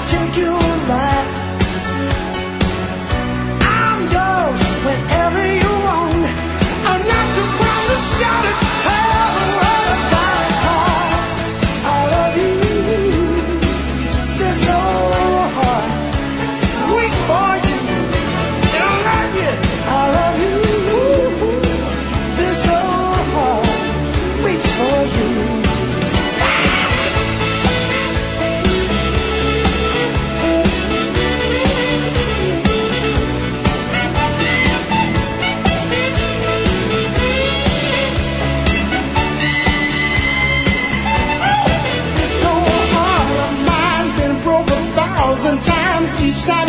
take you alive. I'm yours whenever you want. I'm not too proud to shout it, tell the world about it, 'cause I love you. This whole heart, sweet for you. And I love you. I love you. This whole heart waits for you. This whole heart of mine been broken 1,000 times. Each time